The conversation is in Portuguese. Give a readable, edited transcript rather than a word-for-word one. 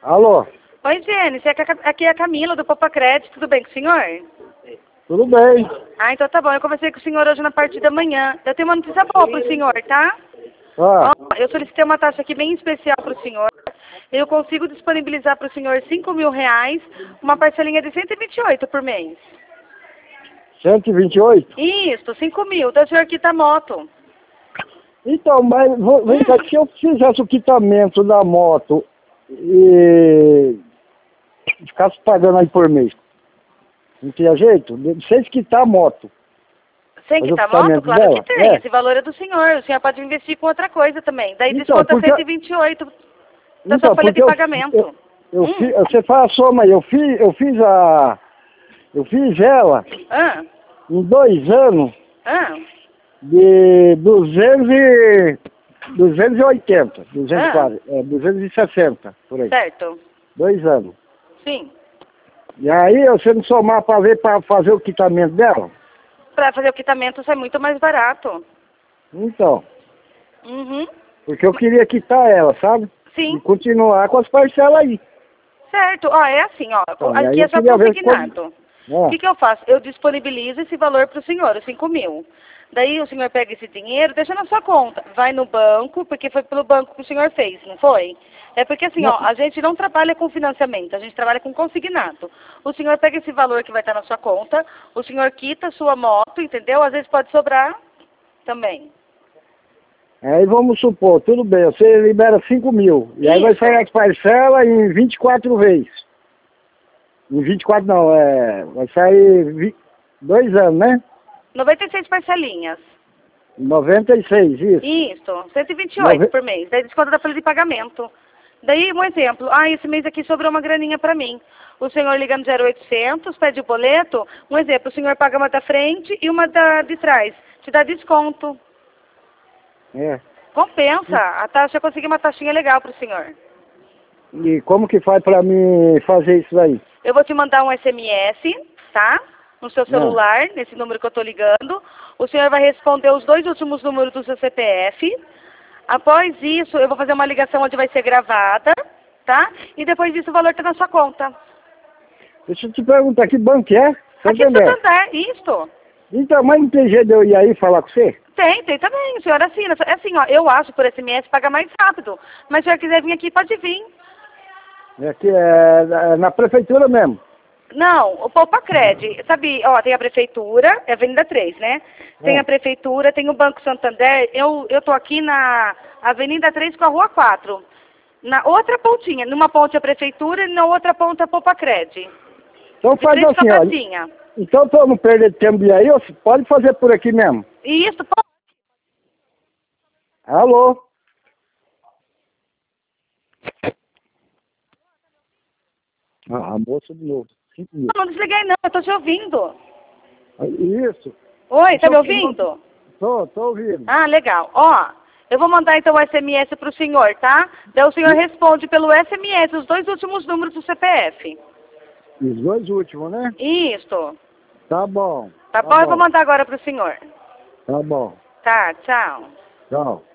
Alô? Oi, Gênesis, aqui é a Camila, do Popa Crédito, tudo bem com o senhor? Tudo bem. Ah, então tá bom, eu conversei com o senhor hoje na parte da manhã. Eu tenho uma notícia boa pro senhor, tá? Ah, Ó, eu solicitei uma taxa aqui bem especial pro senhor. Eu consigo disponibilizar pro senhor R$ 5.000, uma parcelinha de 128 por mês. 128? Isso, 5.000, da senhor quita a moto. Então, mas vem cá, se eu fizesse o quitamento da moto e ficasse pagando aí por mês, não tinha jeito? Sem quitar a moto. Sem Fazer o quitar a moto? quitamento Claro dela? que tem, É. esse valor é do senhor. O senhor pode investir com outra coisa também. Daí Então, desconta porque 128 da sua folha de pagamento. você faz a soma aí, eu fiz ela Ah, em 2 anos ah, de 280, 260, por aí. certo. 2 anos. Sim. E aí, você não somar para fazer o quitamento dela? Para fazer o quitamento sai muito mais barato. Então, Uhum. porque eu queria quitar ela, sabe? Sim, E continuar com as parcelas aí. certo. Ó, é assim, ó. Então, e aí Aqui eu é só queria ver consignado. O Ah, que eu faço? Eu disponibilizo esse valor para o senhor, os 5.000. Daí o senhor pega esse dinheiro, deixa na sua conta. Vai no banco, porque foi pelo banco que o senhor fez, não foi? É porque assim, ó, não, a gente não trabalha com financiamento, a gente trabalha com consignado. O senhor pega esse valor que vai estar na sua conta, o senhor quita a sua moto, entendeu? Às vezes pode sobrar também. aí vamos supor, tudo bem, você libera 5.000. E aí vai Isso. sair as parcelas em 24 vezes. Em 24 não, vai sair 2 anos, né? 96 parcelinhas. 96, isso. Isso, 128 Nove... por mês. Daí desconta da folha de pagamento. Daí, um exemplo. Ah, esse mês aqui sobrou uma graninha para mim. O senhor liga no 0800, pede o boleto. Um exemplo, o senhor paga uma da frente e uma de trás. Te dá desconto. É. Compensa. A taxa, eu consegui uma taxinha legal para o senhor. E como que faz para mim fazer isso aí? Eu vou te mandar um SMS, tá? No seu celular, nesse número que eu estou ligando. O senhor vai responder os 2 últimos números do seu CPF. Após isso, eu vou fazer uma ligação onde vai ser gravada, tá? E depois disso o valor está na sua conta. Deixa eu te perguntar, que banco é? Aqui em Santander. Santander, isto. Então, mas não tem jeito de eu ir aí falar com você? Tem também, o senhor assina. É assim, ó, eu acho por SMS paga mais rápido. Mas se o senhor quiser vir aqui, pode vir. Aqui é na prefeitura mesmo. Não, o Poupa Cred, sabe, ó, tem a prefeitura, é a Avenida 3, né? Tem a prefeitura, tem o Banco Santander, eu tô aqui na Avenida 3 com a Rua 4. Na outra pontinha, numa ponte a prefeitura e na outra ponta a Poupa Cred. Então De faz frente com a assim, ó. pracinha. Então, pra eu não perder tempo de ir aí, você pode fazer por aqui mesmo. E isso, pô, Alô? Ah, a moça de novo. 5.000. não desliguei não, eu tô te ouvindo. Isso. Oi, tá me ouvindo? Tô ouvindo. Ah, legal. Ó, eu vou mandar então o SMS pro senhor, tá? Daí o senhor responde pelo SMS os 2 últimos números do CPF. Os 2 últimos, né? Isso. Tá bom. Tá bom? Eu vou mandar agora pro senhor. Tá bom. Tá, tchau. Tchau.